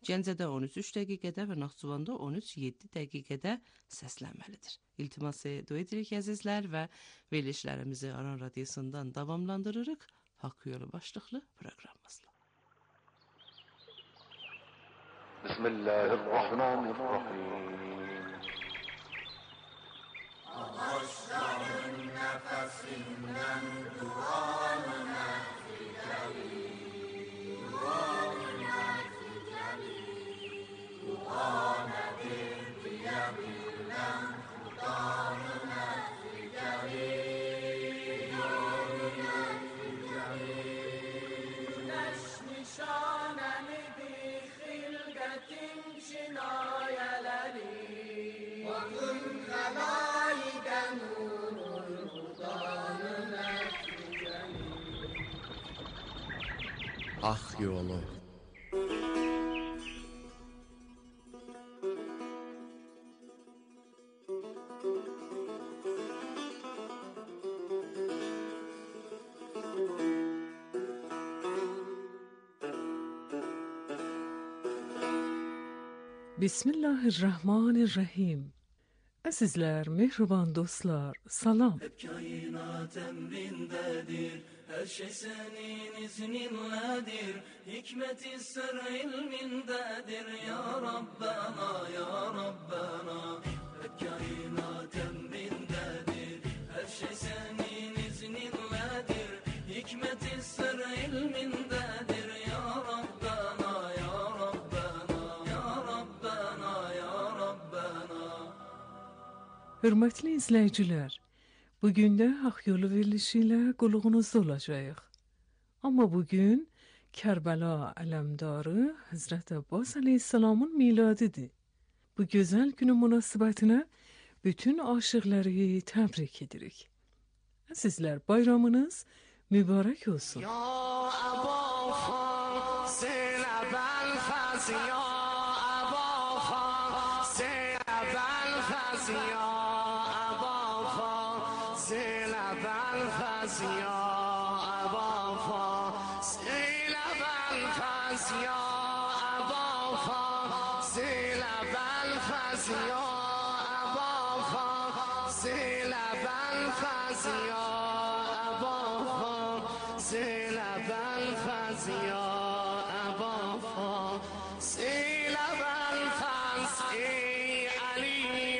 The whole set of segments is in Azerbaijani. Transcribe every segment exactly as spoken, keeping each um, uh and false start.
Gəncədə on üç dəqiqədə və Naxçıvanda on üç yeddi dəqiqədə səslənməlidir. İltiması dua edirik əzizlər və verilişlərimizi Aran Radyosu'ndan davamlandırırıq Haqq Yolu başlıqlı proqramımızla. Bismillahirrahmanirrahim. Ağaçların nefesinden duanına fidelim, duanına fidelim, dua nedir diyebilmem, Kur'an'ına fidelim, duanına fidelim. Güneş nişanemidir hilgetin çinayeleri, bakın helayide nurul hudanına fidelim. Haqq Yolu. Bismillahirrahmanirrahim. Əzizlər, mehriban dostlar, salam. Hep kainat emrindedir, her şey senin izninledir, hikmet-i sır ilmindedir, ya Rabbena, ya Rabbena. Hep kainat emrindedir, her şey senin izninledir, hikmet-i sır ilmindedir, ya Rabbena, ya Rabbena, ya Rabbena, ya Rabbena. Hörmətli izləyicilər, bugün də Haqq Yolu verilişi ilə qulluğunuzda olacağıq. Amma bugün Kərbəla ələmdarı Həzrət Abbas əleyhissalamın miladidir. Bu gözəl günün münasibətinə bütün aşıqları təbrik edirik. Əzizlər, bayramınız mübarək olsun. Ya Əba Fazil Əbəl Fəz, ya Əba Fazil Əbəl Fəz, ya Əba Fazil Əbəl Fəz, ya Əba Fazil Əbəl Fəz, ya Əba Fazil Əbəl Fəz, ya Əba Fazil Əbəl Fəz, ya Əba Fazil Əbəl Fəz, ya Əba Fazil Əbəl Fəz. Ey Ali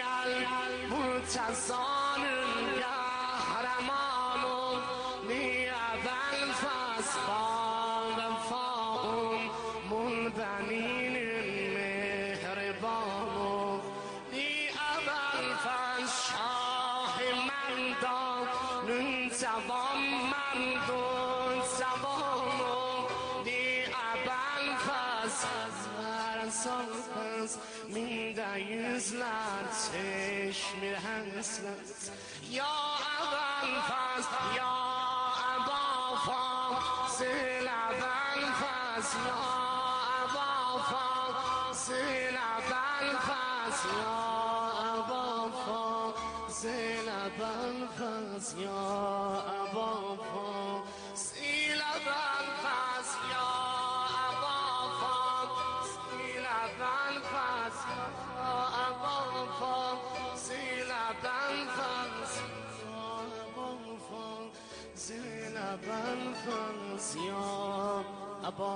el-Murtazanın kahramanın, ni Əbəl Fəz vəfa'un munbeninin mehribanın, ni Əbəl Fəz şah-ı merdanın zavamendun zavanın, ni Əbəl Fəz versan Fəz minde yüzler çeşmi hasret, ya Əbəl Fəz, ya Əba Fazil Əbəl Fəz, ya Əba Fazil Əbəl Fəz, ya Əba Fazil Əbəl Fəz, ya Əba Fazil Əbəl Fəz, ya Əba Fazil Əbəl Fəz, ya Əba Fazil Əbəl Fəz, ya Əba Fazil Əbəl Fəz, ya Əba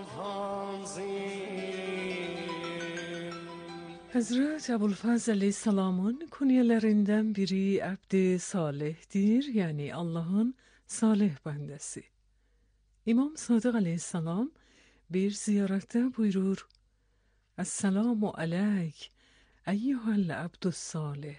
Fazil. Həzrət Əbulfəz əleyhissalamın kunyələrindən biri Əbd-i Salihdir, yəni Allahın salih bəndəsi. İmam Sadiq əleyhissalam bir ziyarətdə buyurur: Əssəlamu aleyk, əyyuhəl əbdus salih.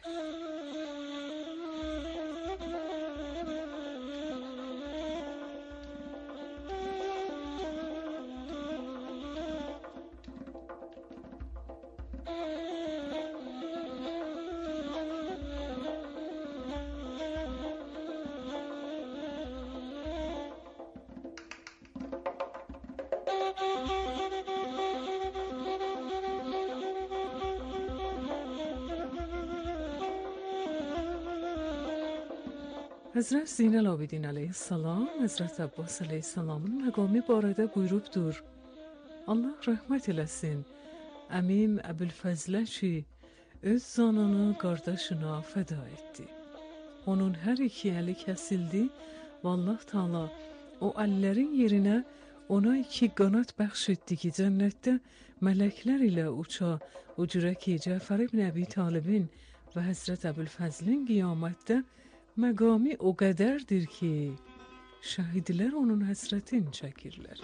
Həzrət Zeynəl-Abidin əleyhissalam Həzrət Abbas əleyhissalamın məqami barədə buyurubdur: Allah rəhmət eləsin, Əmim Əbülfəzlə ki, öz zanını qardaşına fəda etdi. Onun hər iki əli kəsildi və Allah Taala o əllərin yerinə ona iki qanat bəxş etdi ki, cənnətdə mələklər ilə uça, o cürə ki, Cəfər ibn Əbi Talibin və Həzrət Əbülfəzlin qiyamətdə məqami o qədərdir ki, şəhidlər onun həsrətin çəkirlər.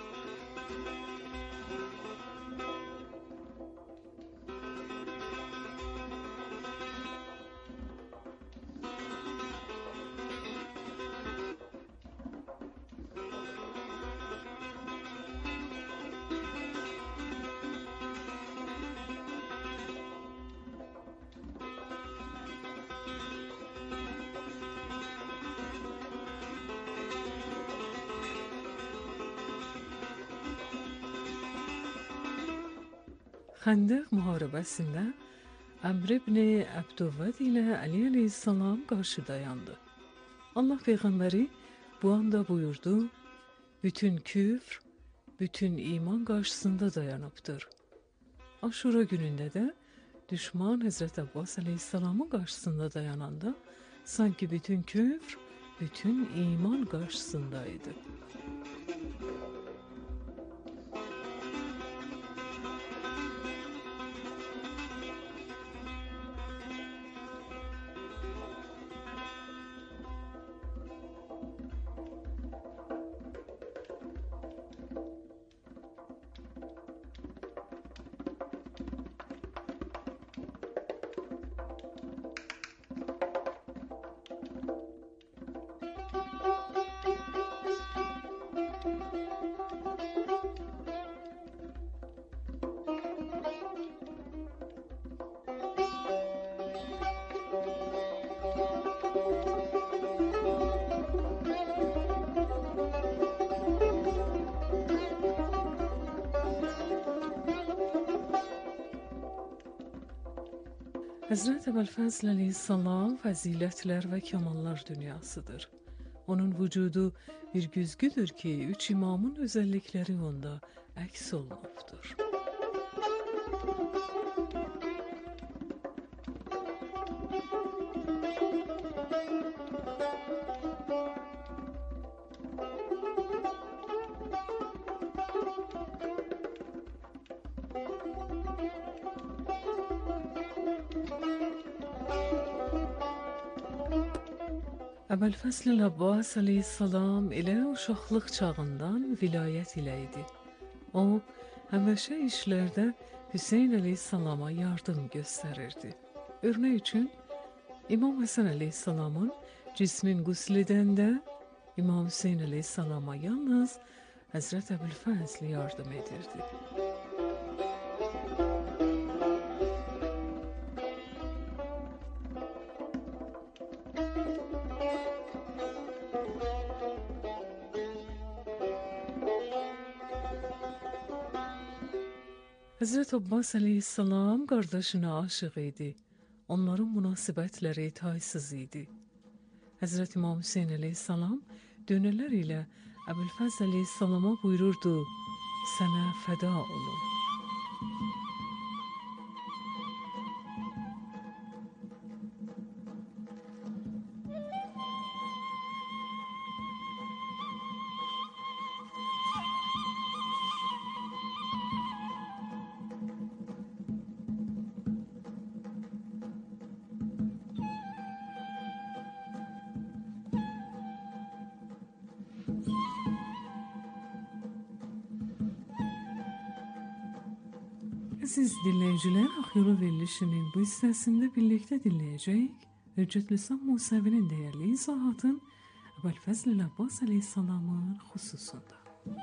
Xəndəq müharibəsində Əmr ibn Əbdüvəd ilə Əli əleyhissalam qarşı dayandı. Allah Peyğəmbəri bu anda buyurdu, bütün küfr, bütün iman qarşısında dayanıbdır. Aşura günündə də düşman Həzrət Abbas əleyhissalamın qarşısında dayananda sanki bütün küfr, bütün iman qarşısındaydı. Həzrət Əbülfəzl əleyhissalam fəzilətlər və kamallar dünyasıdır. Onun vücudu bir güzgüdür ki, üç imamın özəllikləri onda əks olunubdur. Əbülfəzl Abbas əleyhissalam elə uşaqlıq çağından vilayət ilə idi. O, həmişə işlərdə Hüseyn əleyhissalama yardım göstərirdi. Örnək üçün, İmam Həsən əleyhissalamın cismin qüsl edəndə İmam Hüseyn əleyhissalama yalnız Həzrət Əbülfəzl yardım edirdi. Həzrət Abbas əleyhissalam qardaşına aşıq idi. Onların münasibətləri taysız idi. Həzrət İmam Hüseyn əleyhissalam dönələr ilə Əbülfəzl əleyhissalama buyururdu, sənə fəda olun. Əziz dinləyicilər, Ax-Yolu verilişinin bu hissəsində birlikdə dinləyəcəyik. Hüccət Lisan Musəvinin dəyərli izahatın Əbülfəzl Abbas əleyhissalamın xüsusunda.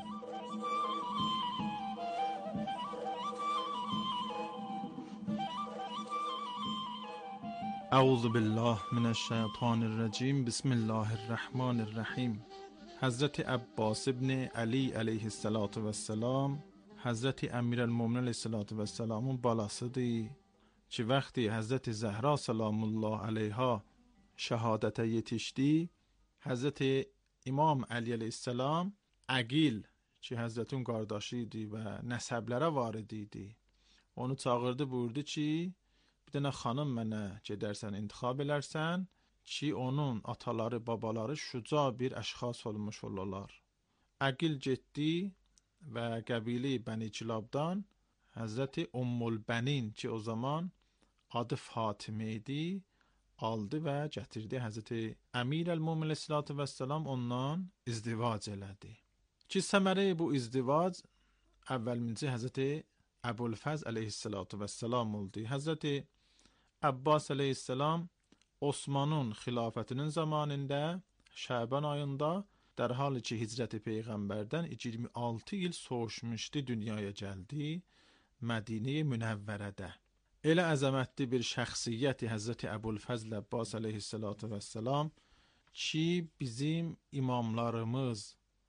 اعوذ بالله من الشیطان الرجیم بسم الله الرحمن الرحیم. حضرت عباس ابن علی علیه السلام، حضرت امیرالمومنین علیه السلام balası ki وقتی حضرت زهرا سلام الله علیها şəhadətə yetişdi, Həzrət İmam Əli əleyhissalam Əqil ki Həzrətin qardaşı idi və nəsəblərə varid idi, onu çağırdı, buyurdu ki, bir dənə xanım mənə gedərsən, intikhab elərsən ki, onun ataları, babaları şuca bir əşxas olmuş olarlar. Əqil getdi və qəbili Bəni Kilabdan Həzrəti Ummul Bənin ki, o zaman adı Fatimə idi, aldı və gətirdi. Həzrəti Əmir əl-Mömin əleyhissalatu vəssalam ondan izdivac elədi. Ki, səməri bu izdivac əvvəlminci Həzrəti Əbulfəz əleyhissalatu vəssalam oldu. Həzrəti Abbas əleyhissalam Osmanın xilafətinin zamanında Şəban ayında در حالی که هجرت پیغمبرdən iyirmi altı il soğuşmuşdu, dünyaya gəldi Mədinə Münəvvərədə. Elə əzəmətli bir şəxsiyyəti Həzrəti Əbulfəzl Abbas əleyhissalatu vəssalam ki, bizim imamlarımız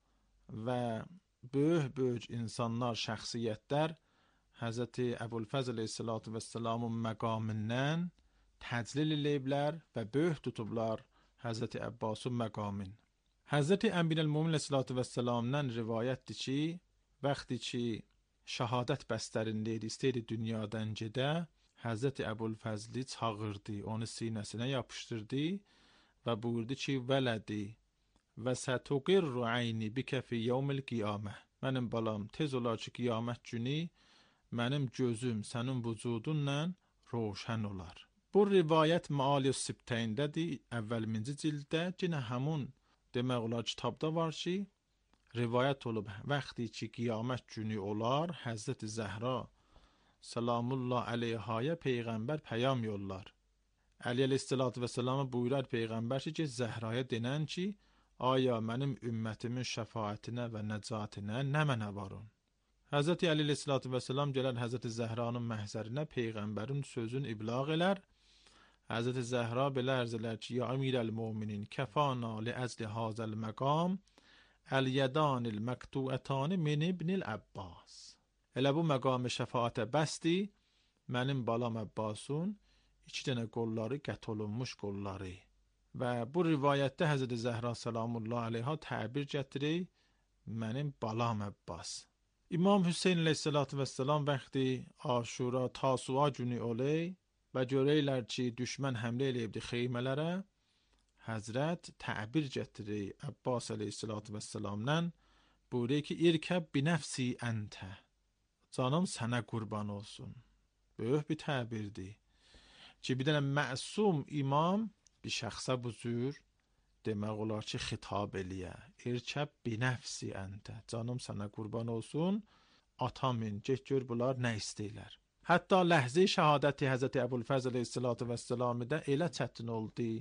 və böyük-böyük insanlar, şəxsiyyətlər Həzrəti Əbulfəzl əleyhissalatu vəssalamın məqamından təclil eləyiblər və böyük tutublar Həzrəti Abbasın məqamın. Həzrəti Əmir əl-Mömin əleyhissalatu vəssalamdan rivayətdir ki, vaxtı ki şəhadət bəstərində idi, istəyirdi dünyadan gedə, Həzrəti Əbulfəzli çağırdı, onu sinəsinə yapışdırdı və buyurdu ki, vələdi və sətuqirru əyni bikə fi yevmil qiyamə. Mənim balam, tez olar ki, qiyamət günü mənim gözüm sənin vücudunla roşən olar. Bu rivayət Maali-s Sibtəyindədir, əvvəlminci cildə, yenə həmun demək olar kitabda var ki, rivayət olub, vaxtı ki, qiyamət günü olar, Həzrəti Zəhra salamullah əleyhaya Peyğəmbər pəyam yollar. Əli əleyhissalatu vəssalama buyurar Peyğəmbər ki, Zəhraya denən ki, aya mənim ümmətimin şəfaətinə və nəcatinə nə mənə varın? Həzrəti Əli əleyhissalatu vəssalam gələr Həzrəti Zəhranın məhzərinə, Peyğəmbərin sözünü iblağ elər. Həzrəti Zəhra belə ərz elər ki, ya Əmir əl-Möminin kəfana li əzli hazəl məqam əl-yədanil məktuətani min ibnil Əbbas. Elə bu məqam-ı şəfaətə bəsdi, mənim balam Əbbasun iki dənə qolları qət olunmuş qolları. Və bu rivayətdə Həzrəti Zəhra salamullah əleyha təbir gətirir, mənim balam Əbbas. İmam Hüseyin əleyhissalatu vəssalam vaxtı Aşura, Tasua günü oley və görəylər ki, düşmən həmlə eləyibdi xeymələrə, Həzrət təbir gətirir Əbbas əleyhissalatu vəssalamdan, buyuruyor ki, irkəb binəfsi əntə, canım sənə qurban olsun. Böyük bir təbirdir ki, bir dənə məsum imam bir şəxsə bu cür demək olar ki, xitab eləyə. İrkəb binəfsi əntə, canım sənə qurban olsun, atamin, get gör bunlar nə istəyirlər. Hətta ləhzi şəhadəti Həzrəti Əbulfəzl əleyhissalatu vəssalamı da elə çətin oldu.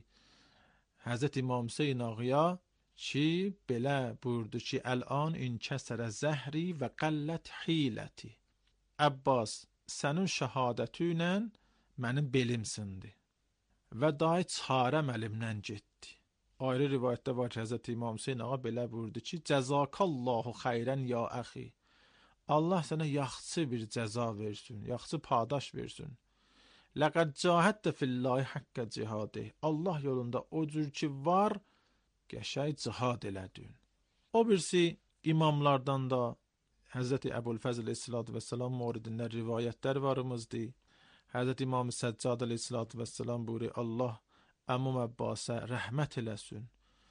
Həzrəti İmam Hüseyin ağaya ki, belə buyurdu ki, Əl-an inkəsərə zəhri və qəllət hiləti. Əbbas, sənin şəhadəti ilə mənim belim sindi və dahi çarəm əlimdən getdi. Ayrı rivayətdə var ki, Həzrəti İmam Hüseyin ağa belə buyurdu ki, cəzakallahu xeyrən ya əxi. Allah sənə yaxşı bir cəza versin, yaxşı padaş versin. Ləqəd cahəddə fillahi haqqə cihadih. Allah yolunda o cür ki var, qəşəy cihad elədin. O birisi imamlardan da Həzrəti Əbulfəzl əleyhissalatu vəssalam moridində rivayətlər varımızdır. Həzrəti İmam Səccad əleyhissalatu vəssalam buyuruyor, Allah Əmmum Əbbasa rəhmət eləsin,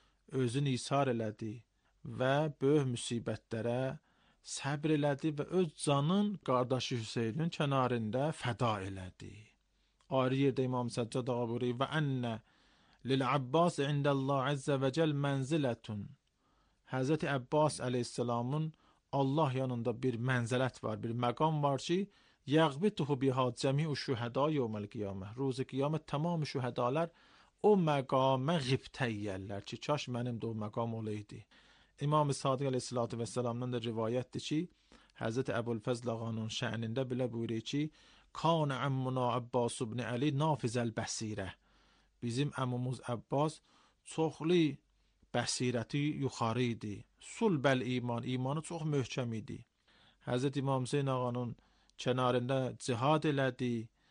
özünü isar elədi və böyük müsibətlərə səbr elədi və öz canın qardaşı Hüseynin kənarında fəda elədi. Ayrı yerdə İmam Səccad ağa buyuruyor, və ənnə lil-Abbas indəllah əzzə və cəl mənzilətun. Həzrəti Əbbas əleyhissalamın Allah yanında bir mənzələt var, bir məqam var ki, yəğbituhu biha cəmi'u şühəda yevməl qiyamə. Ruzi qiyamət tamam şühədalar o məqamə ğibtə yiyərlər ki, kaş mənim də o məqam olaydı. İmam-ı Sadiq əleyhissalatu vəssalamdan da rivayətdir ki, Həzrəti Əbulfəzl ağanın şənində belə buyuruyor ki, Kan əmmuna Abbas ibn Əli nafizəl bəsirə. Bizim əmmumuz Abbas çoxlu bəsirəti yuxarı idi. Sulbəl iman, imanı çox möhkəm idi. Həzrəti İmam Hüseyin ağanın kənarında cihad elədi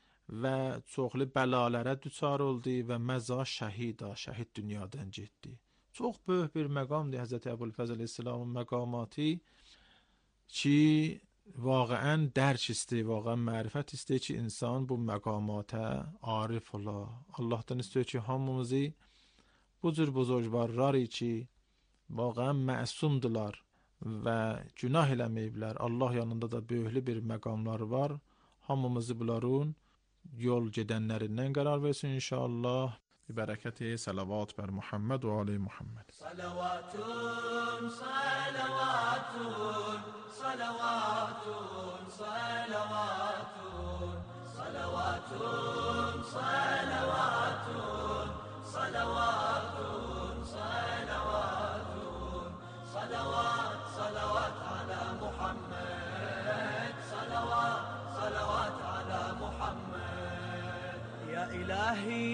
və çoxlu bəlalərə düçar oldu və məza şəhida, şəhid dünyadan getdi. Çox böyük bir məqamdır Həzrəti Əbulfəzl əleyhissalamın məqamatı ki, واقعا درک استی، واقعا معرفت استی چی insan bu مقامات عارف الله Allah'tan istiyor ki hamımızı bu cür buzurgvarlar içi واقعا məsumdular və günah eləməyiblər. Allah yanında da böyüklü bir məqamları var. Hamımızı bunların yol gedənlərindən qərar versin inşallah. Bərəkəti salavat bər Muhammed və ali Muhammed. Salavatun, salavatun, salavatun, salavatun, salavatun, salavatun, salavatun, salavatun, salavat, salavat ala Muhammed, salavat, salavat ala Muhammed. Ya ilahi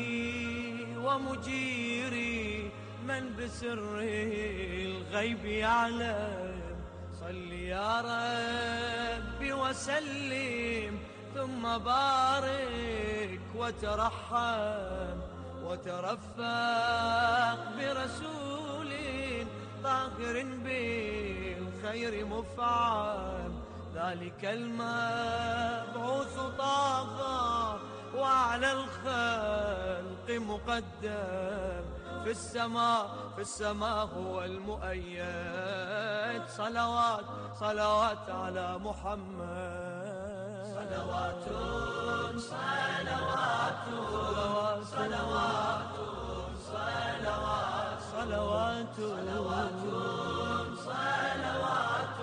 ومجيري من بسر الغيب يعلم صل يا ربي وسلم ثم بارك وترحم وترفق برسول طاهر بالخير مفعم ذلك المبعوث طه وعلى الخلق مقدم في السماء في السماء هو المؤيد صلوات صلوات على محمد صلوات صلوات صلوات صلوات صلوات صلوات صلوات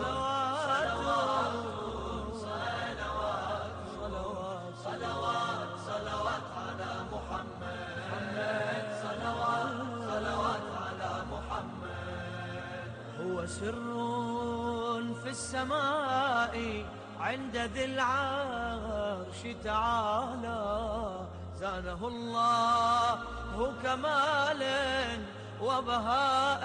صلوات صلوات على محمد صلوات صلوات على محمد هو سر في السماء عند ذي العرش تعالى زانه الله كمالا وبهاء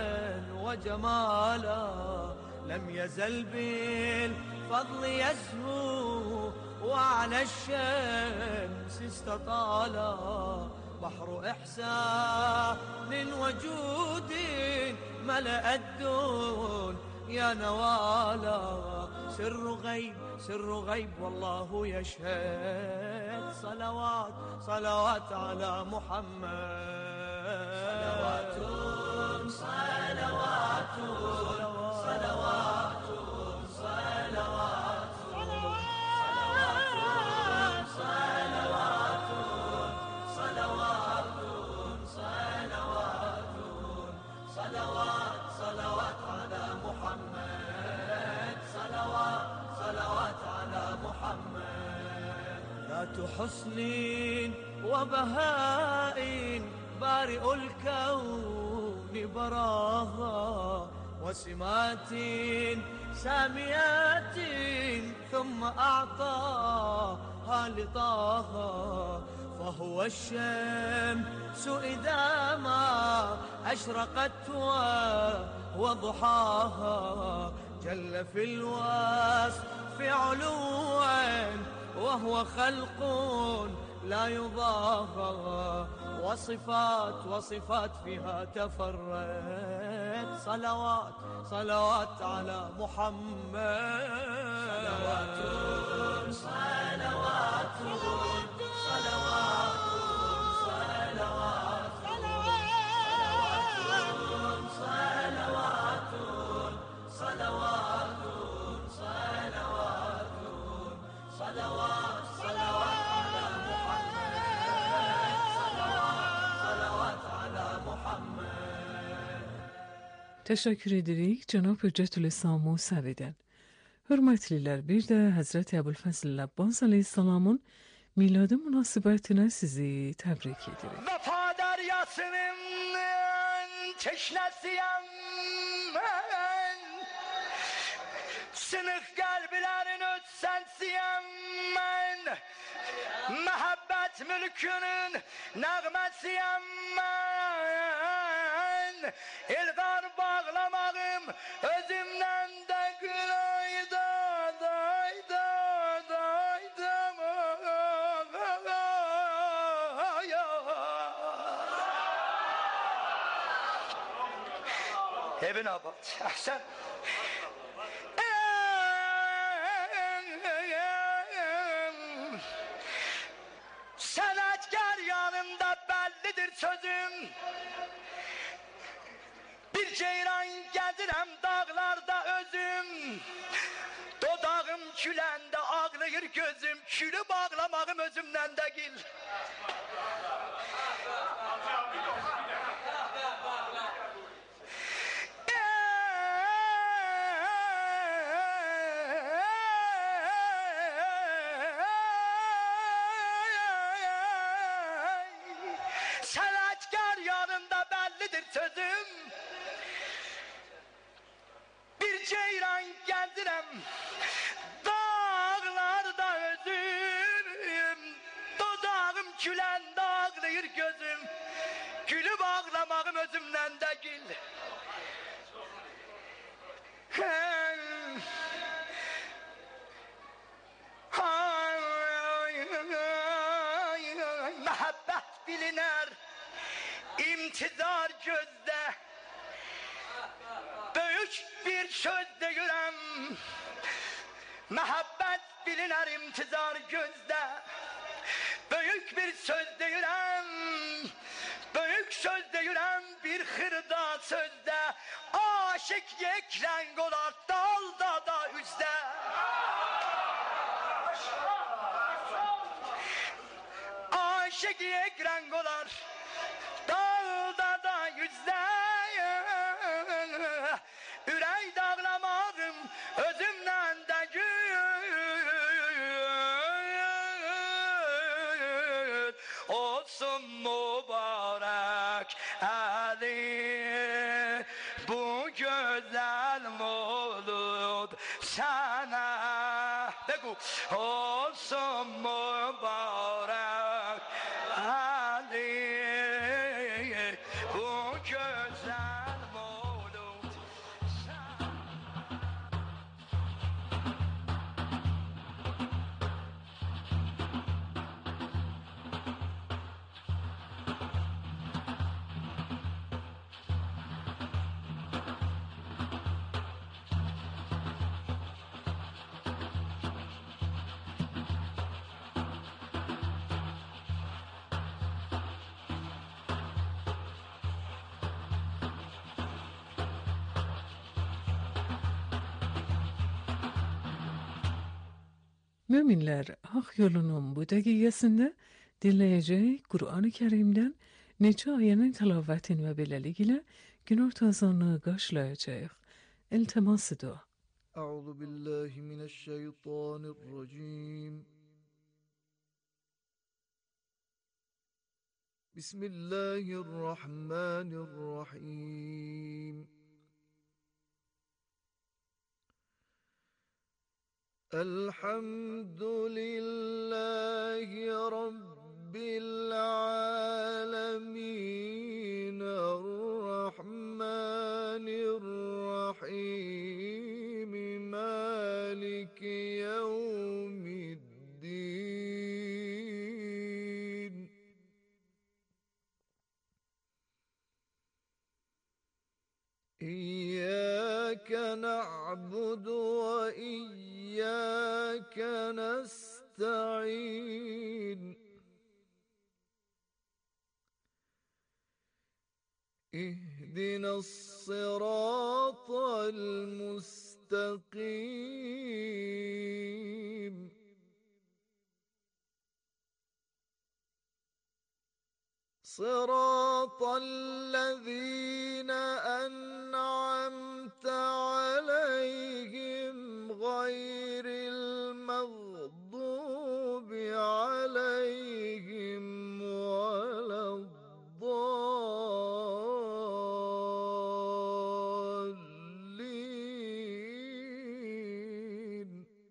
وجمالا لم يزل بالفضل يزهو وعلى الشمس استطالا بحر إحسان وجود ملأ الدون يا نوالا سر غيب سر غيب والله يشهد صلوات صلوات على محمد صلوات صلوات صلوات صلوات صلوات صلوات على محمد صلوات صلوات على محمد ذات حسن وبهاء بارئ الكون براها وسمات ساميات ثم أعطاها لطاها فهو الشمس إذا ما أشرقت وضحاها جل في الوصف علوا وهو خلق لا يضاهى وصفات وصفات فيها تفرد صلوات صلوات على محمد صلوات صلوات صلوات صلوات صلوات صلوات صلوات صلوات صلوات على محمد صلوات على محمد. Təşəkkür edirik cənab Hüccətülislam Musəvidən. Hörmətlilər, bir də Həzrət Əbülfəzl Abbas əleyhissalamın miladı münasibətinə sizi təbrik edirik. Vəfa dəryasının çeşnəsiyəm mən, sınıq qəlblərin ötsənsiyəm mən, məhəbbət mülkünün nəğməsiyəm mən, ilqar bağlamağım özümdən də qırayda dayda dayda Evin abad, əhsən sözüm. Bir ceyran gedirem dağlarda özüm. Dodağım külende ağlayır gözüm. Külü bağlamağım özümden de gil. Selatkar yanında bellidir sözüm. Bir ceyran gezdirem dağlarda özüm. Dodağım külende ağlayır gözüm. Gülü bağlamağım özümden de gül. Mehabbet biliner, imtizar gözde. Büyük bir söz deyirəm. Mehabbet biliner, imtizar gözde. Büyük bir söz deyirəm. Büyük söz deyirəm, bir xırda sözde. Aşık yek renk olar dalda da üzde. Aşık yek renk olar dalda da yüzde. Ürək dağlamağım özümden de gül. Olsun mübarek Ali bu güzel mevlud sana. Begu olsun mübarek Ali bu güzel mevlud sana. Müminler Hak Yolunun bu dəqiqəsində dinləyəcək Qur'an-ı Kərimdən neçə ayənin təlavətin və beləliklə günortazanı qarşılayacaq. İltimas dua. أعوذ بالله من الشيطان الرجيم بسم الله الرحمن الرحيم الحمد لله رب العالمين الرحمن الرحيم مالك يوم الدين إياك نعبد وإياك نستعين اهدنا الصراط المستقيم صراط الذين أنعمت عليهم غير المغضوب عليهم ولا الضالين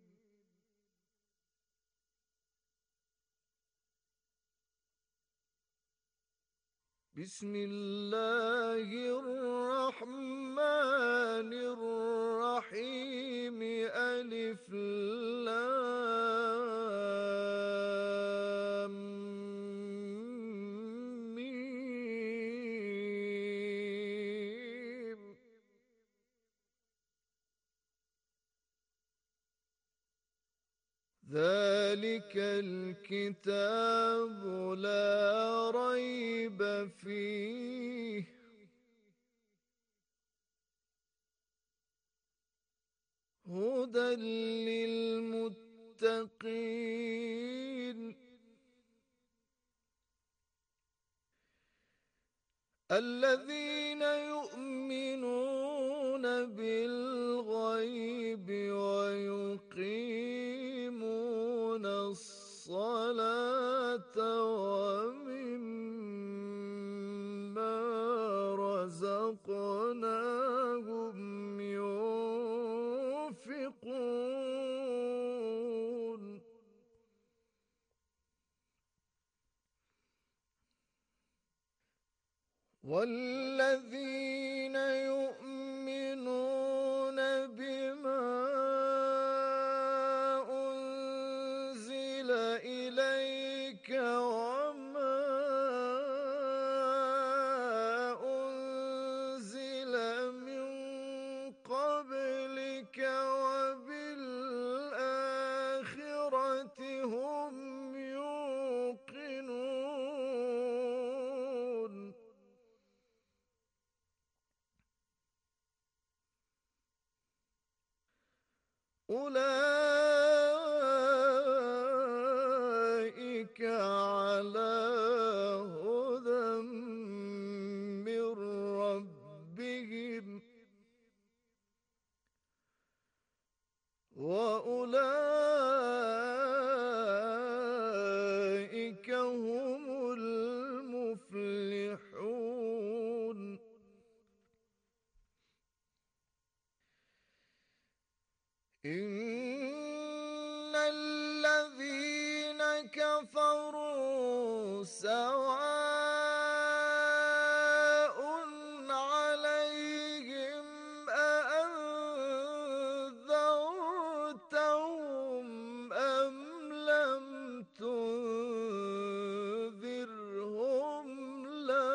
بسم الله الرحمن الرحيم ألف لام ميم ذلك الكتاب لا ريب فيه هدى للمتقين الذين يؤمنون بالغيب ويقيمون الصلاة ومما رزقناهم ينفقون والذين يؤمنون بما أنزل إليك وما أنزل من قبلك وبالآخرة هم يوقنون أولئك على هدى من ربهم وأولئك هم المفلحون إن الذين كفروا سواء عليهم أأنذرتهم أم لم تنذرهم لا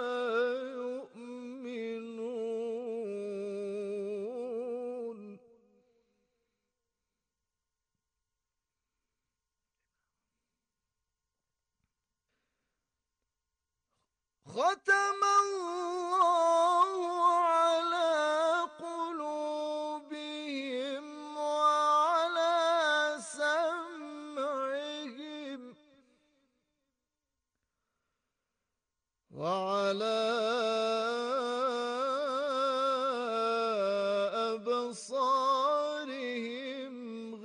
يؤمنون ختم الله على قلوبهم وعلى سمعهم وعلى أبصارهم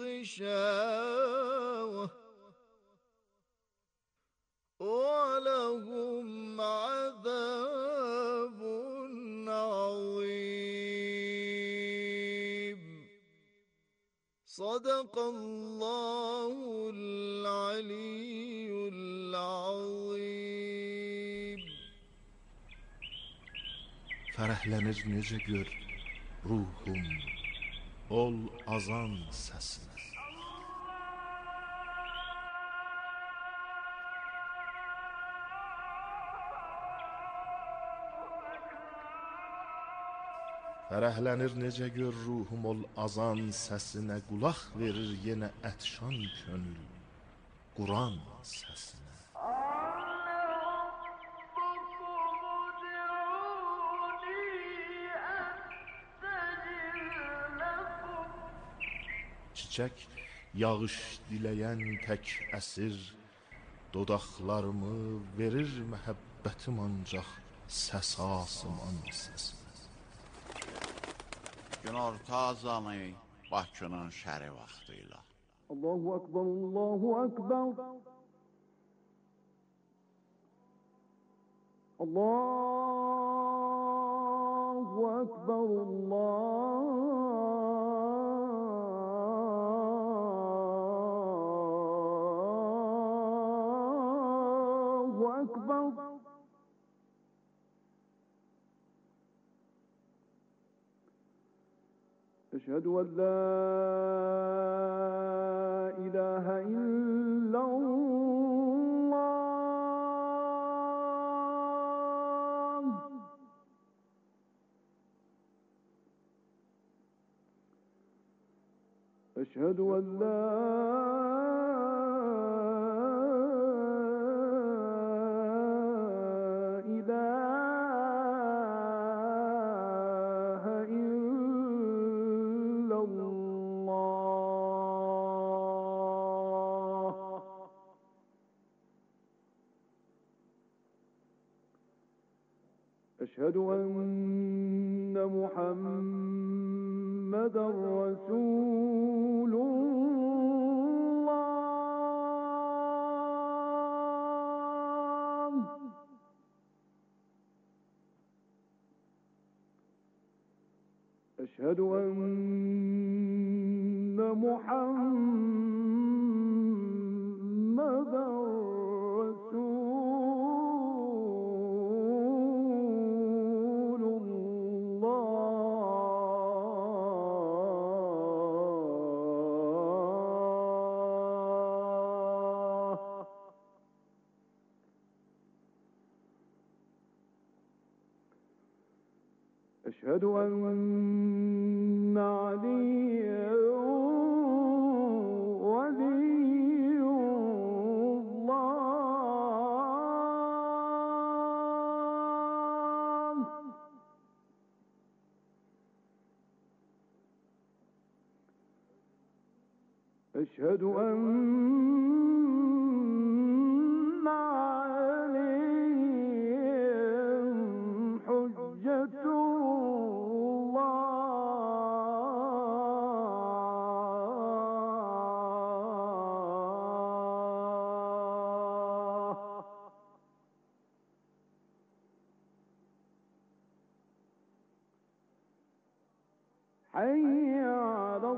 غشاوة ولهم عذاب عظيم صدق الله العلي العظيم Fərəhlənir necə gör ruhum ol azan səsinə. Fərəhlənir necə gör ruhum ol azan səsinə, qulaq verir yenə ətşan könül Quran səsinə. Çiçək yağış diləyən tək əsir dodaqlarımı verir məhəbbətim ancaq səs asıman səsinə. Günorta azanı Bakının şəri vaxtıyla. Allahu Akbar, Allahu Akbar. Allahu Akbar, Allahu Akbar. أشهد أن لا إله إلا الله أشهد أن لا أشهد أن محمدا رسول الله. أشهد أن محمدا رسول الله. أشهد أن عليا ولي الله. أشهد أن عليهم حجة الله. حي على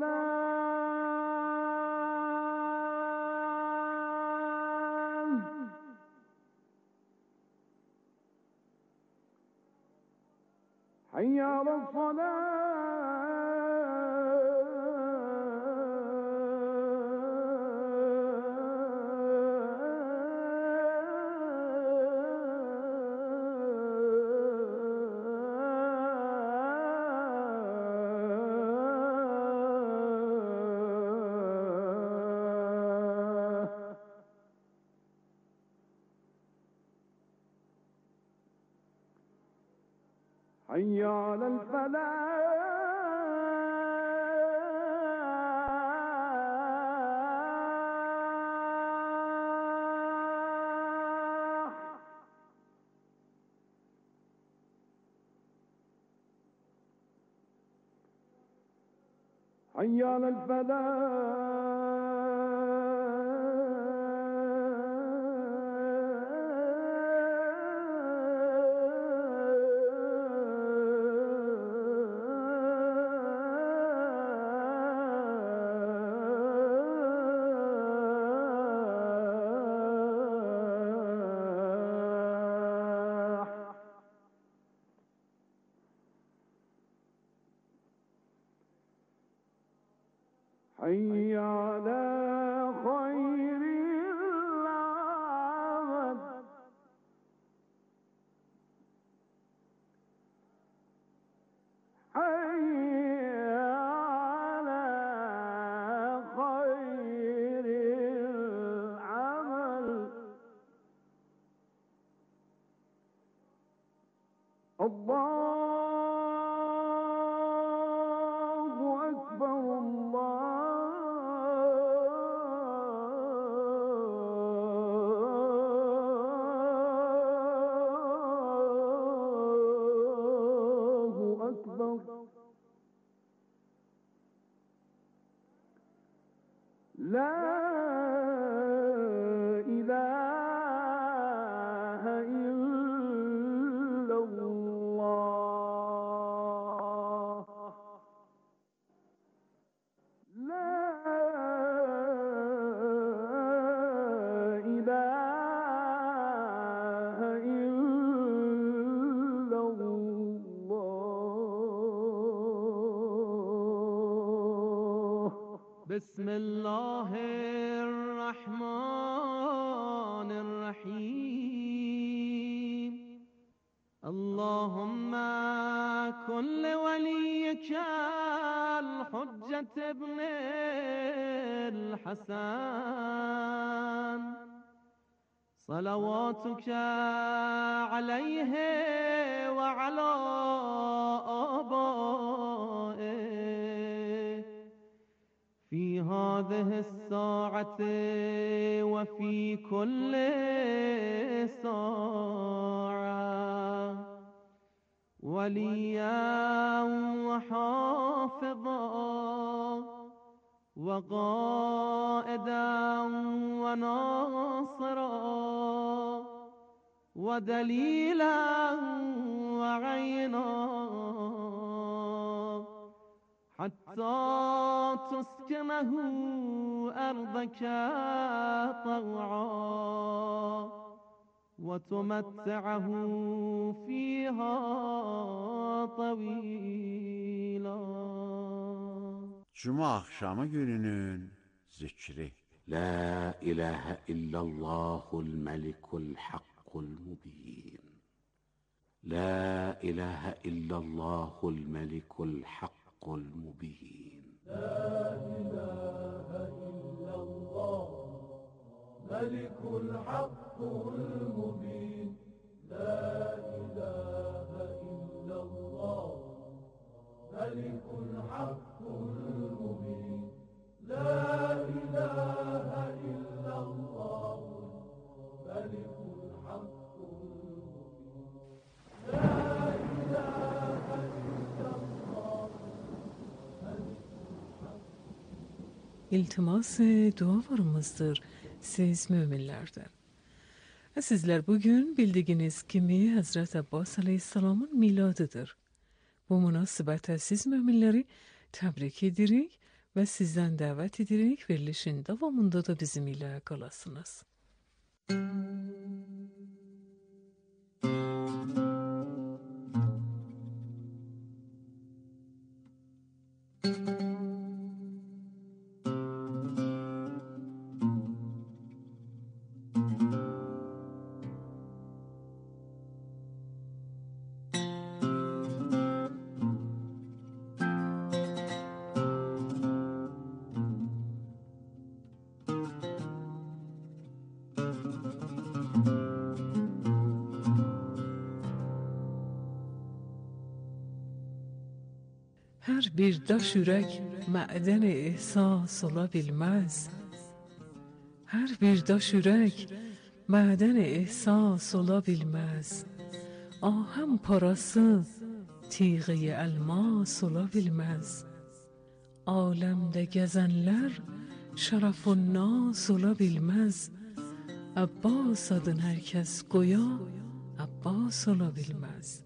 الصلاة. حي على الصلاة. حي على الفلاح. حي على الفلاح. حي على خير العمل. حي على خير العمل. الله أكبر الله أكبر. لا إله إلا الله. لا إله إلا الله. بسم الله الرحمن الرحيم. اللهم كن لوليك الحجة ابن الحسن صلواتك عليه وعلى آبائه في هذه الساعة وفي كل ساعة وليا وحافظا وقائدا وناصرا ودليلا وعينا حتى تسكنه أرضك طوعا وتمتعه فيها طويلا. Cuma akşamı gününün zikri. La ilahe illallahul melikul hakkul mubin. La ilahe illallahul melikul hakkul mubin. La ilahe illallah melikul hakkul mubin. La ilahe illallah melikul hakkul mubin. La ilahe illallah melikul hakkul mubin. La ilahe illallah melikul hakkul. İltimas dualarımızdır siz müminlerden. Sizler bugün bildiğiniz kimi Hazreti Abbas Aleyhisselam'ın miladıdır. Bu münasebete siz müminleri tebrik edirik ve sizden davet edirik verilişin devamında da bizim ile kalasınız. Her bir daş yürek maden ihsas olabilmez. Her bir daş yürek maden ihsas olabilmez. Ahem parası tiği elmas olabilmez. Alemde gezenler şerefun nas olabilmez. Abbas adın herkes goya Abbas olabilmez.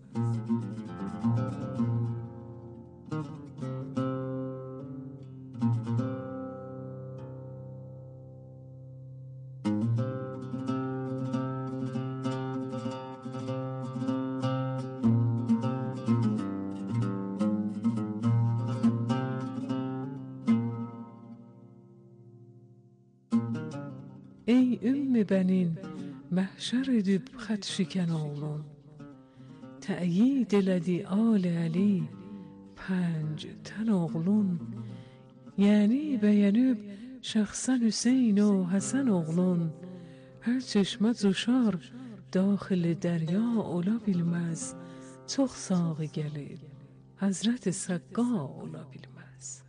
Ey ümmü benin mahşer edip xat şiken oğlun, ta'yid eledi al Ali panc ten oğlun, yani beğenip şahsen Hüseyin و Hasan oğlun, her çeşme zuşar daxil derya olabilmez. Çok sağı gelir Hazret Sakka olabilmez.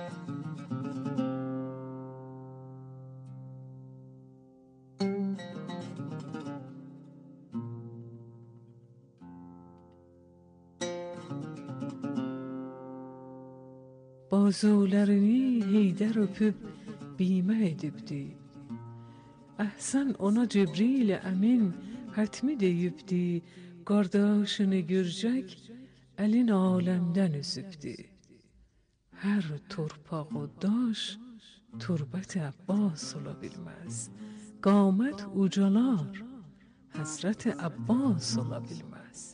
Bazularını Heydər öpüp bime edipdi. Ahsen ona Cibril Emin hatmi deyipdi. Kardeşini görecek elin alemden üzüpdi. Her torpaq o daş turbet Abbas olabilmez. Qamet ucalar Hazret Abbas olabilmez.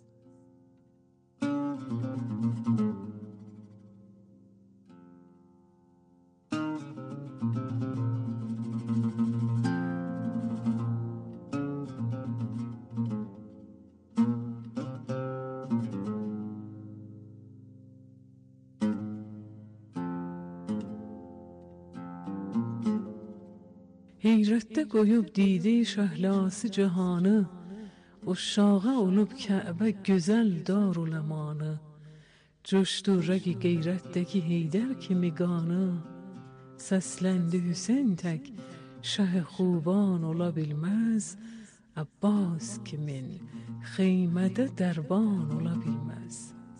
Heyrette koyup didi şahlası cihanı, uşağa olup Ka'be güzel darulemanı, coştu regi geyretteki Heydər kimi qanı, seslendi Hüseyin tek şah xuban olabilmez, Abbas kimin xeymədə dərban ola bilməz.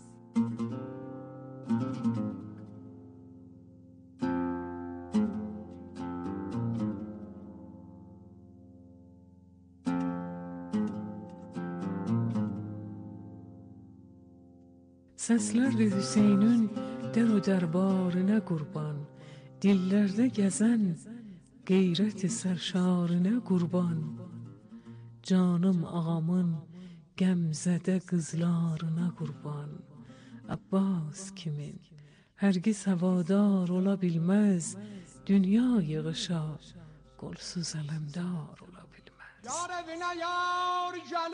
Səslərdir Hüseynün der o dərbarına qurban, dillərdə gəzən qeyrət-i sərşarına qurban, canım ağamın qəmzədə qızlarına qurban. Abbas kimin hərgiz havadar ola bilməz, dünya yığışa qolsuz ələmdar ola bilməz. Yar evinə yar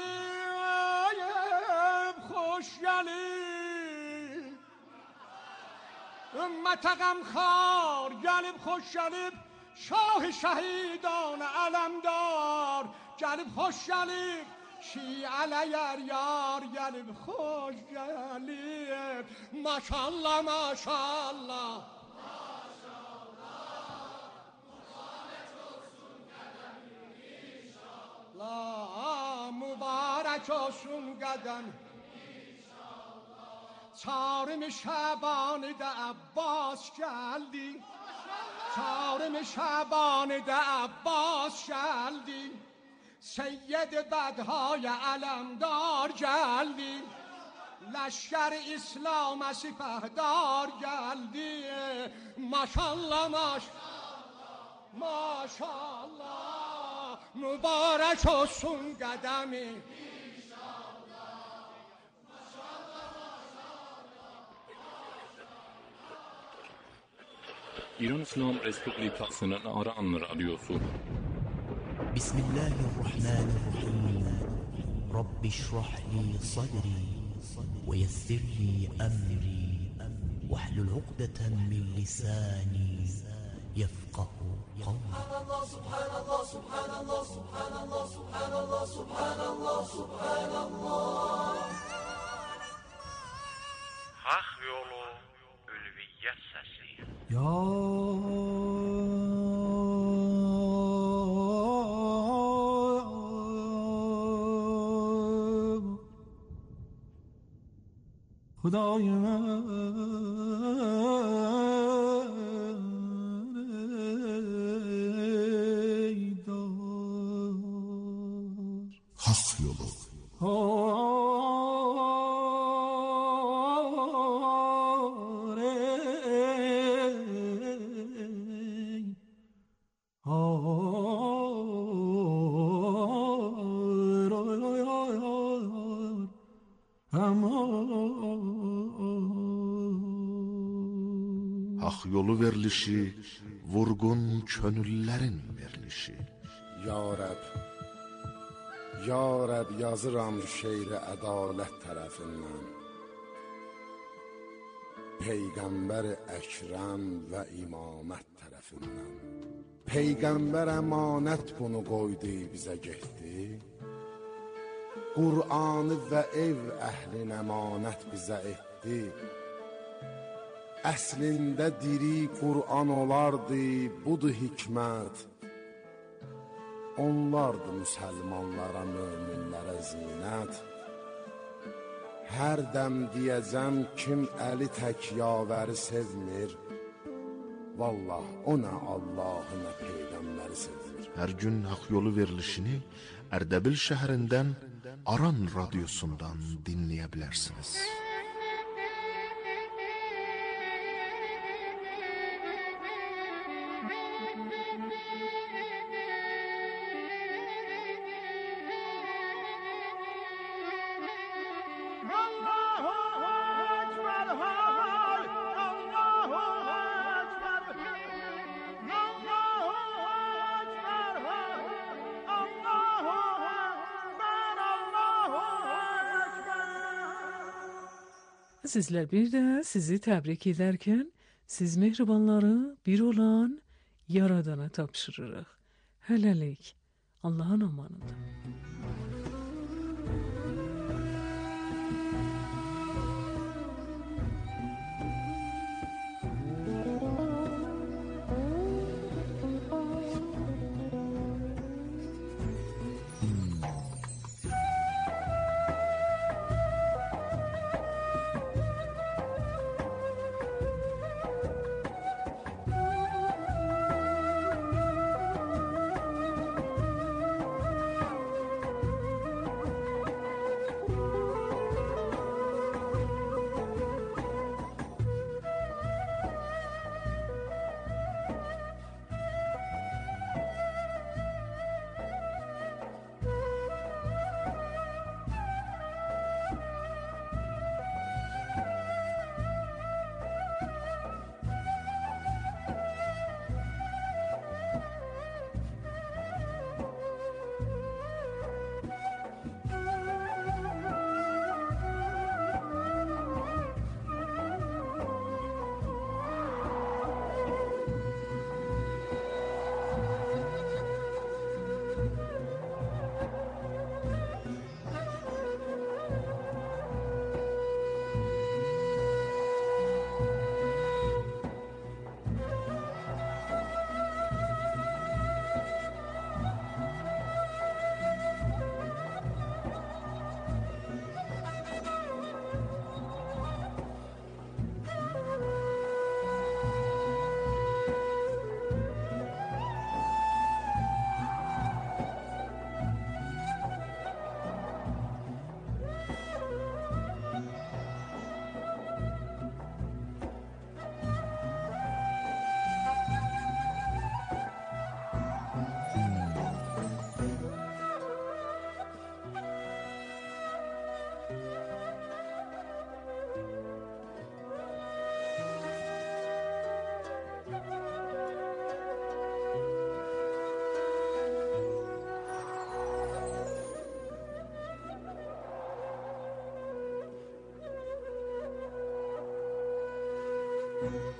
gəlib, xoş gəlib, ümmətə qəmxar gəlib, xoş gəlib, şah-ı şəhidan ələmdar gəlib, xoş gəlib, şiələ yar yar gəlib, xoş gəlib. Maşallah, maşallah, mübarək olsun qədəm. Çarım Şəbanidə Abbas gəldi, çarım Şəbanidə Abbas gəldi, Seyyid bədhay ələmdar gəldi, Leşkər İslamə sipahdar gəldi. Maşallah, maşallah, maşallah, mübarək olsun qədəmi. İran İslam Respublikasının Aran Radyosu. Bismillahirrahmanirrahim. Rabbi şrah li sadri ve yessir li emri vahlul uqdeten min lisani yefqahu qawli. Subhanallah, subhanallah, subhanallah, subhanallah, subhanallah, subhanallah. Hak yolu ülviyyət səsi. Ya Xuday mən eydar. Hak yolu. Hak yolu verilişi, vurgun könüllərin verilişi. Ya Rəb, Ya Rəb yazıram şeiri ədalət tərəfindən, Peyğəmbər Əkrəm və imamət tərəfindən. Peyğəmbər əmanət bunu qoydu bizə getdi, Qur'anı və ev əhlin əmanət bizə etdi. Əslində diri Qur'an olardı, budur hikmət. Onlardı müsəlmanlara, möminlərə zinət. Hər dəm deyəcəm kim əli tək yavəri sevmir, Vallah o nə Allahı nə Peyğəmbəri sevmir. Hər gün hak yolu verilişini Ərdəbil şəhərindən Aran radyosundan dinləyə bilərsiniz. Sizlər bir də sizi təbrik edərkən siz mehribanları bir olan Yaradana tapşırırıq. Hələlik, Allahın amanında. Hmm.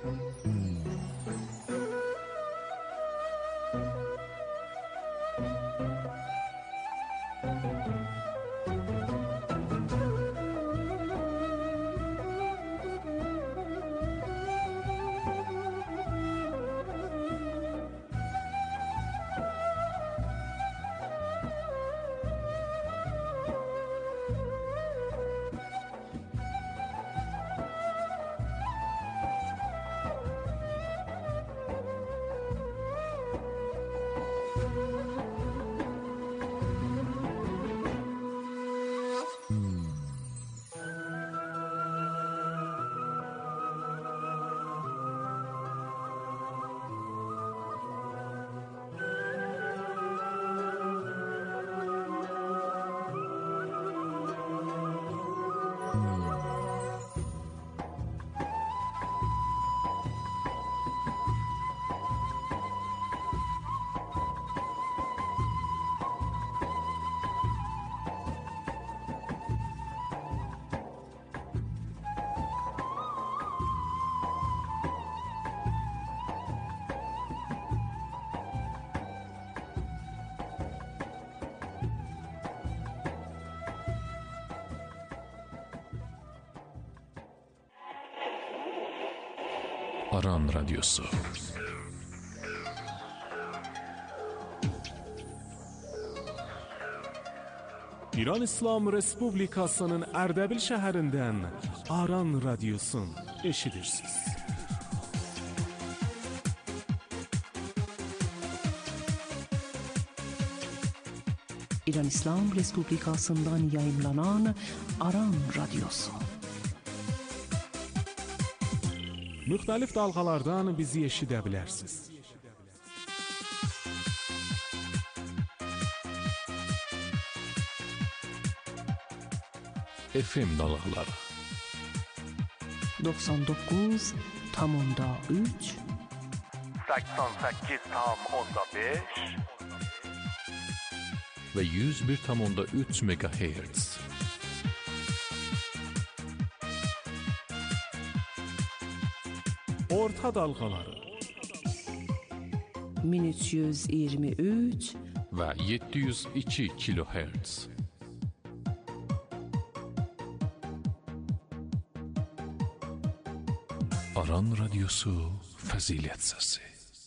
Aran Radyosu. İran İslam Respublikasının Erdebil şəhərindən Aran Radyosun eşidirsiniz. İran İslam Respublikasından yayımlanan Aran Radyosu. Müxtəlif dalğalardan bizi eşidə bilərsiniz. F M dalğaları doksan doqquz tam onda üç səksən səkkiz tam onda beş və yüz bir tam onda üç megahertz. Orta dalğaları min üç yüz iyirmi üç və yeddi yüz iki kilohertz. Aran Radyosu Fəzilət Səsi.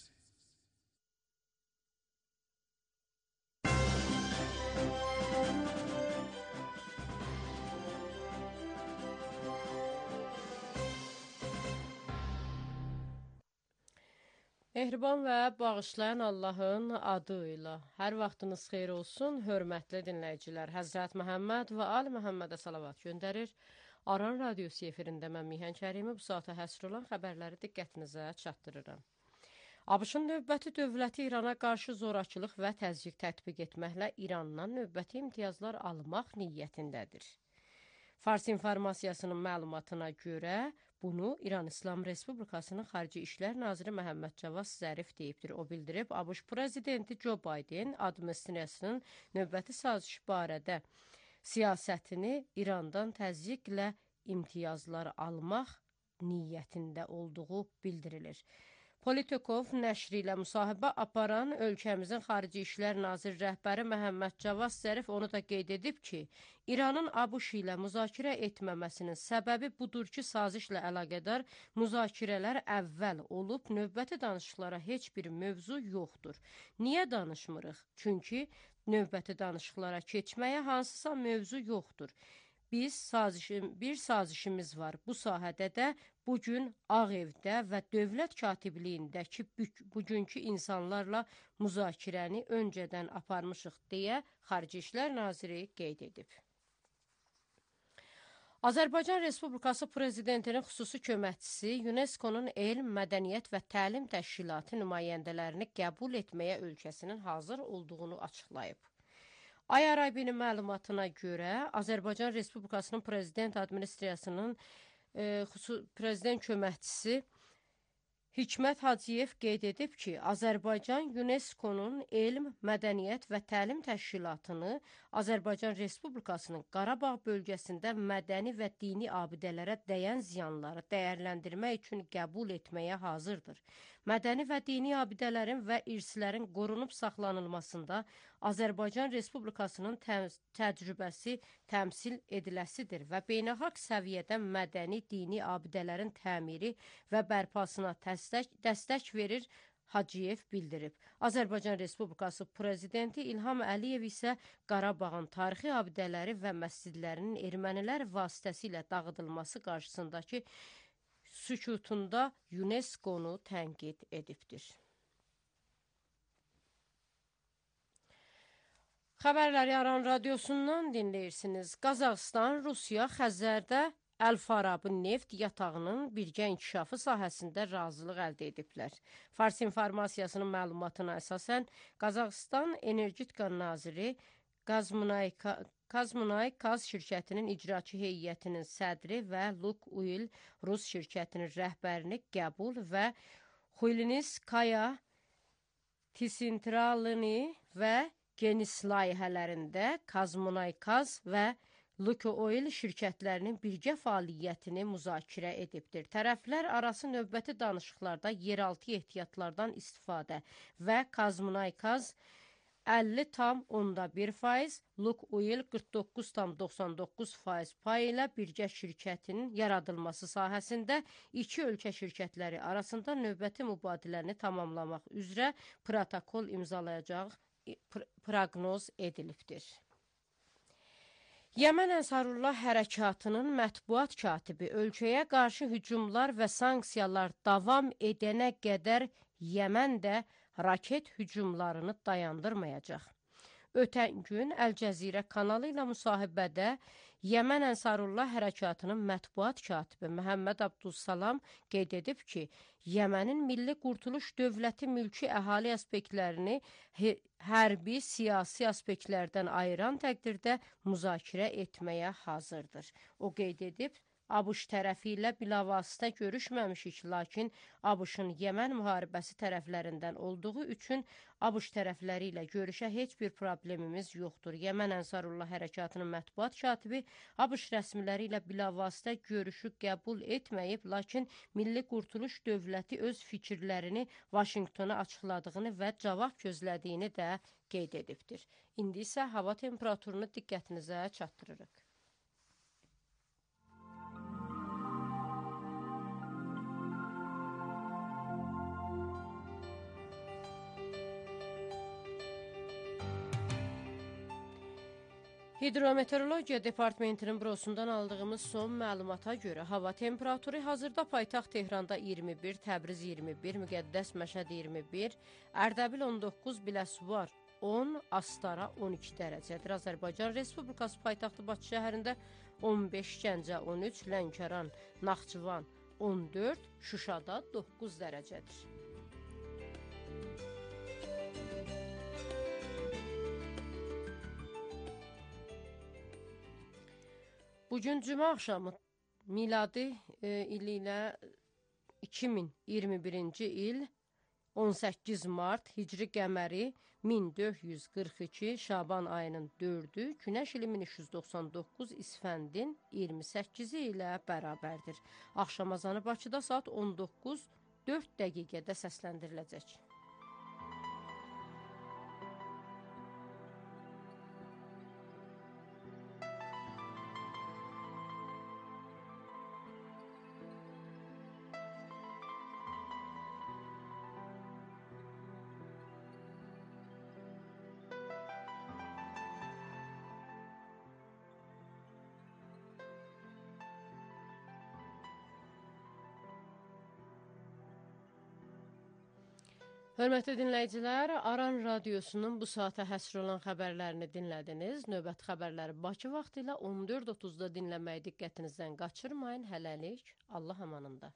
Mehriban və bağışlayan Allahın adı ilə hər vaxtınız xeyir olsun, hörmətli dinləyicilər. Həzrət Məhəmməd və Ali Məhəmmədə salavat göndərir. Aran Radyosu efirində mən Mihan Kərimi bu saata həsr olan xəbərləri diqqətinizə çatdırıram. ABŞ-ın növbəti dövləti İrana qarşı zorakılıq və təzyiq tətbiq etməklə İrandan növbəti imtiyazlar almaq niyyətindədir. Fars informasiyasının məlumatına görə bunu İran İslam Respublikasının Xarici İşlər Naziri Məhəmməd Cavad Zərif deyibdir. O bildirib, ABŞ prezidenti Joe Biden administrasiyasının növbəti saziş barədə siyasətini İrandan təzyiqlə imtiyazlar almaq niyyətində olduğu bildirilir. Politikov nəşri ilə müsahibə aparan ölkəmizin Xarici İşlər Naziri rəhbəri Məhəmməd Cavad Zərif onu da qeyd edib ki, İranın ABŞ ilə müzakirə etməməsinin səbəbi budur ki, sazişlə əlaqədar müzakirələr əvvəl olub, növbəti danışıqlara heç bir mövzu yoxdur. Niyə danışmırıq? Çünki növbəti danışıqlara keçməyə hansısa mövzu yoxdur. Biz sazişim, bir sazişimiz var. Bu sahədə də bugün Ağ Evdə və Dövlət Katibliyindəki bugünkü insanlarla müzakirəni öncədən aparmışıq deyə Xarici İşlər Naziri qeyd edib. Azərbaycan Respublikası Prezidentinin xüsusi köməkçisi UNESCO-nun Elm, Mədəniyyət və Təlim Təşkilatı nümayəndələrini qəbul etməyə ölkəsinin hazır olduğunu açıqlayıb. Ay Arabinin məlumatına görə Azərbaycan Respublikasının Prezident Administrasiyasının e, prezident köməkçisi Hikmət Hacıyev qeyd edib ki, Azərbaycan UNESCO-nun Elm, Mədəniyyət və Təlim Təşkilatını Azərbaycan Respublikasının Qarabağ bölgəsində mədəni və dini abidələrə dəyən ziyanları dəyərləndirmək üçün qəbul etməyə hazırdır. Mədəni və dini abidələrin və irslərin qorunub saxlanılmasında Azərbaycan Respublikasının təcrübəsi təmsil ediləsidir və beynəlxalq səviyyədə mədəni, dini abidələrin təmiri və bərpasına dəstək, dəstək verir, Hacıyev bildirib. Azərbaycan Respublikası Prezidenti İlham Əliyev isə Qarabağın tarixi abidələri və məscidlərinin ermənilər vasitəsilə dağıdılması qarşısındakı sükutunda UNESCO-nu tənqid edibdir. Xəbərləri Aran Radiosundan dinləyirsiniz. Qazaxıstan, Rusiya, Xəzərdə Əl-Farabi neft yatağının birgə inkişafı sahəsində razılıq əldə ediblər. Fars informasiyasının məlumatına əsasən, Qazaxıstan Energetika Naziri Qazmunay Qazmunay Qaz şirkətinin icraçı heyətinin sədri və Lukoil Rus şirkətinin rəhbərini qəbul və Xuylinskaya Tisintralini və Genis layihələrində Qazmunay Qaz və Lukoil şirkətlərinin birgə fəaliyyətini müzakirə edibdir. Tərəflər arası növbəti danışıqlarda yeraltı ehtiyatlardan istifadə və Qazmunay Qaz əlli tam onda bir faiz, Lukoil qırx doqquz tam doxsan doqquz faiz pay ilə birgə şirkətinin yaradılması sahəsində iki ölkə şirkətləri arasında növbəti mübadiləni tamamlamaq üzrə protokol imzalayacaq proqnoz edilibdir. Yəmən Ənsarullah Hərəkatının mətbuat katibi ölkəyə qarşı hücumlar və sanksiyalar davam edənə qədər Yəmən də raket hücumlarını dayandırmayacaq. Ötən gün Əl-Cəzirə kanalı ilə müsahibədə Yəmən Ənsarullah Hərəkatının mətbuat katibi Məhəmməd Abdussalam qeyd edib ki, Yəmənin Milli Qurtuluş Dövləti mülki əhali aspektlərini hərbi, siyasi aspektlərdən ayıran təqdirdə müzakirə etməyə hazırdır. O qeyd edib, ABŞ tərəfi ilə bilavasitə görüşməmişik, lakin ABŞ-ın Yəmən müharibəsi tərəflərindən olduğu üçün ABŞ tərəfləri ilə görüşə heç bir problemimiz yoxdur. Yəmən Ənsarullah Hərəkatının mətbuat katibi ABŞ rəsmiləri ilə bilavasitə görüşü qəbul etməyib, lakin Milli Qurtuluş Dövləti öz fikirlərini Vaşinqtona açıqladığını və cavab gözlədiyini də qeyd edibdir. İndi isə hava temperaturunu diqqətinizə çatdırırıq. Hidrometeorologiya Departamentinin bürosundan aldığımız son məlumata görə hava temperaturu hazırda paytaxt Tehranda iyirmi bir, Təbriz iyirmi bir, Müqəddəs Məşəd iyirmi bir, Ərdəbil on doqquz, Biləsuvar on, Astara on iki dərəcədir. Azərbaycan Respublikası paytaxtı Bakı şəhərində on beş, Gəncə on üç, Lənkəran, Naxçıvan on dörd, Şuşada doqquz dərəcədir. Bugün cümə axşamı miladi e, ili ilə iki min iyirmi birinci il on səkkiz mart hicri qəməri min dörd yüz qırx iki Şaban ayının dördü, Günəş ili min üç yüz doxsan doqquz İsfəndin iyirmi səkkizi ilə bərabərdir. Axşam azanı Bakıda saat on doqquz dörd dəqiqədə səsləndiriləcək. Hörmətli dinləyicilər, Aran Radiosunun bu saata həsr olan xəbərlərini dinlədiniz. Növbəti xəbərləri Bakı vaxtı ilə on dörd otuzda dinləməyi diqqətinizdən qaçırmayın. Hələlik, Allah amanında.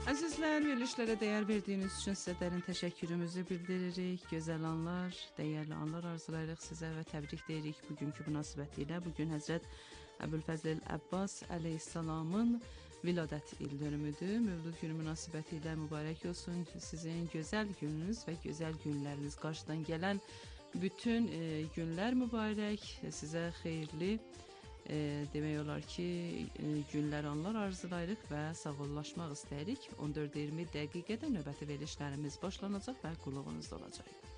Əzizlər, verilişlərə dəyər verdiyiniz üçün sizə dərin təşəkkürümüzü bildiririk. Gözəl anlar, dəyərli anlar arzulayırıq sizə və təbrik deyirik bugünkü münasibətilə. Bugün Həzrət Əbülfəzl Əbbas əleyhissalamın viladət il dönümüdür. Mövlud günü münasibətilə mübarək olsun. Sizin gözəl gününüz və gözəl günləriniz, qarşıdan gələn bütün e, günlər mübarək, sizə xeyirli E, demək olar ki, e, günlər, anlar arzulayırıq və sağollaşmaq istəyirik. on dörd iyirmi dəqiqədə növbəti verilişlərimiz başlanacaq və qulluğunuzda olacaq.